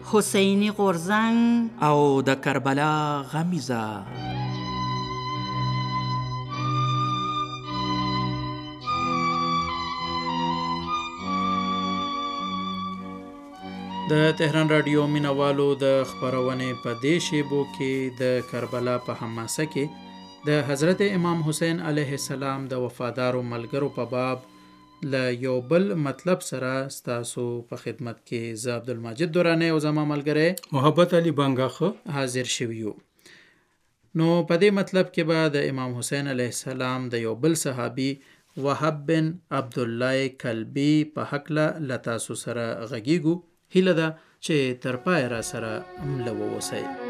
حسینی غورځنګ او د کربلا غمیزه. د تهران رادیو مینوالو د خبرونې په دې شیبو کې د کربلا په حماسه کې د حضرت امام حسین علیه السلام د وفادارو ملګرو په باب له یو بل مطلب سره ستاسو په خدمت کې زه عبدالمجید دورانی او زما ملګری محبت علي بنګاخه حاضر شوي یو. نو په دې مطلب کې به د امام حسین علیه السلام د یو بل صحابي وهب بن عبدالله کلبی په حقله له تاسو سره غږیږو. هیله ده چې تر پایه را سره مله واوسئ.